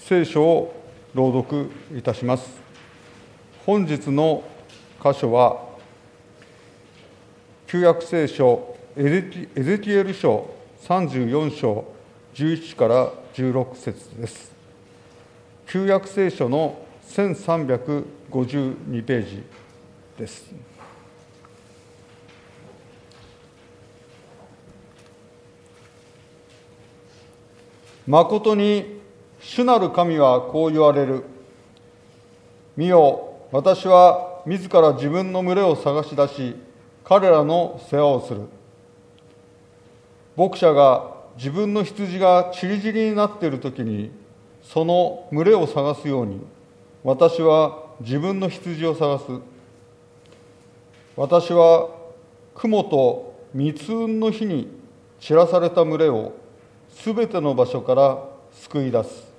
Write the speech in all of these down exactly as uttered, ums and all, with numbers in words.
聖書を朗読いたします。本日の箇所は、旧約聖書エゼキエル書さんじゅうよん章じゅういちからじゅうろく節です。旧約聖書のせんさんびゃくごじゅうにページです。まことに主なる神はこう言われる。見よ、私は自ら自分の群れを探し出し、彼らの世話をする。牧者が自分の羊がちりぢりになっているときに、その群れを探すように、私は自分の羊を探す。私は雲と密雲の日に散らされた群れをすべての場所から救い出す。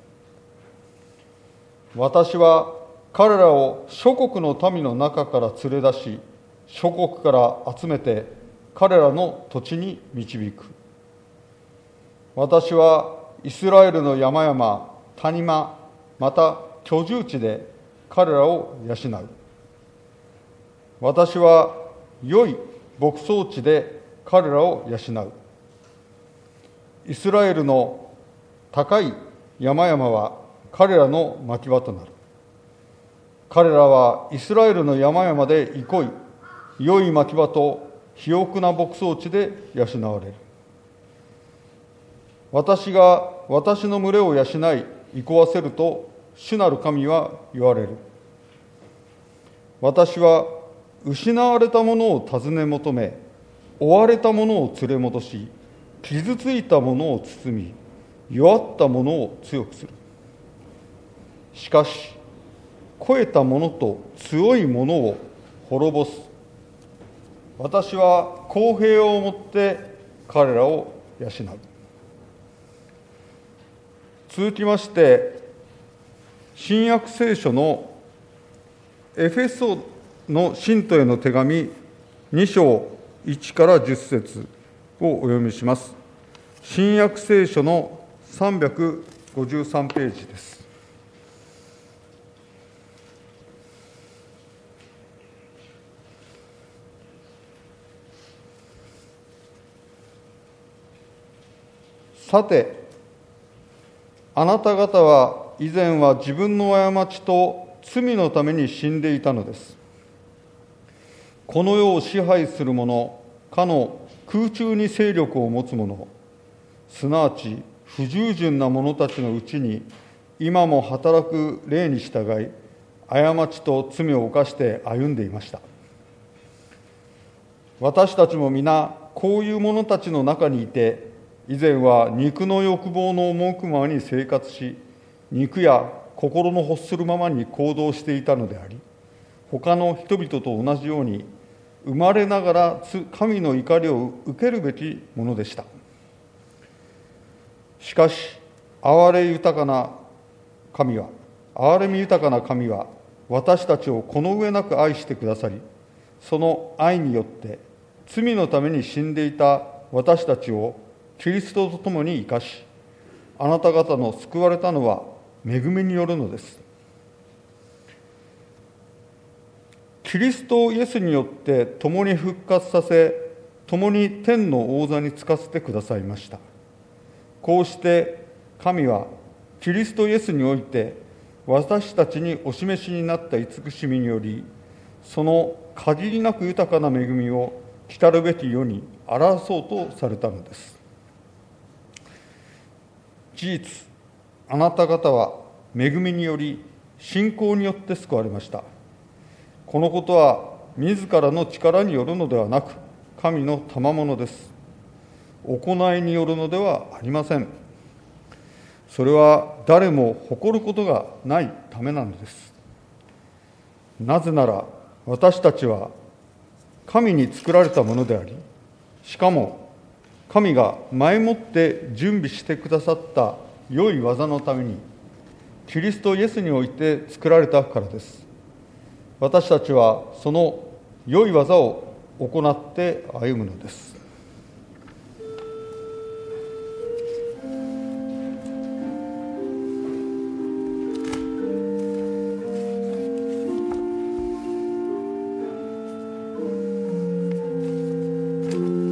私は彼らを諸国の民の中から連れ出し、諸国から集めて彼らの土地に導く。私はイスラエルの山々、谷間、また居住地で彼らを養う。私は良い牧草地で彼らを養う。イスラエルの高い山々は彼らの牧場となる。彼らはイスラエルの山々で憩い、良い牧場と肥沃な牧草地で養われる。私が私の群れを養い、憩わせると、主なる神は言われる。私は失われたものを尋ね求め、追われたものを連れ戻し、傷ついたものを包み、弱ったものを強くする。しかし、肥えたものと強いものを滅ぼす。私は公平をもって彼らを養う。続きまして、新約聖書のエフェソの信徒への手紙に章いちからじゅっ節をお読みします。新約聖書のさんびゃくごじゅうさんページです。さて、あなた方は以前は自分の過ちと罪のために死んでいたのです。この世を支配する者、かの空中に勢力を持つ者、すなわち不従順な者たちのうちに、今も働く霊に従い、過ちと罪を犯して歩んでいました。私たちも皆、こういう者たちの中にいて、以前は肉の欲望の赴くままに生活し、肉や心の欲するままに行動していたのであり、他の人々と同じように、生まれながら神の怒りを受けるべきものでした。しかし、憐れ豊かな神は、憐れみ豊かな神は、私たちをこの上なく愛してくださり、その愛によって、罪のために死んでいた私たちをキリストと共に生かし、あなた方の救われたのは恵みによるのです。キリストイエスによって共に復活させ、共に天の王座につかせてくださいました。こうして神はキリストイエスにおいて私たちにお示しになった慈しみにより、その限りなく豊かな恵みを来たるべき世に表そうとされたのです。事実、あなた方は恵みにより信仰によって救われました。このことは自らの力によるのではなく、神の賜物です。行いによるのではありません。それは誰も誇ることがないためなのです。なぜなら私たちは神に作られたものであり、しかも神が前もって準備してくださった良い技のためにキリストイエスにおいて作られたからです。私たちはその良い技を行って歩むのです。 す。